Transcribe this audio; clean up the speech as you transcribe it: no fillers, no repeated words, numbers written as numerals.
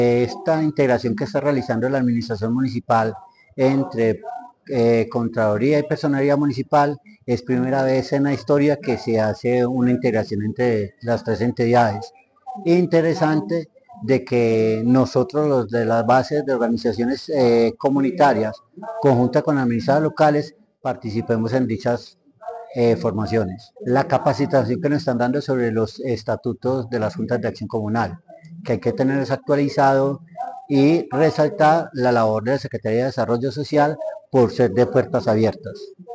Esta integración que está realizando la administración municipal entre Contraloría y Personería Municipal es primera vez en la historia que se hace una integración entre las tres entidades. Interesante de que nosotros los de las bases de organizaciones comunitarias, conjunta con administradoras locales, participemos en dichas formaciones. La capacitación que nos están dando sobre los estatutos de las juntas de acción comunal, que hay que tenerlos actualizado y resaltar la labor de la Secretaría de Desarrollo Social por ser de puertas abiertas.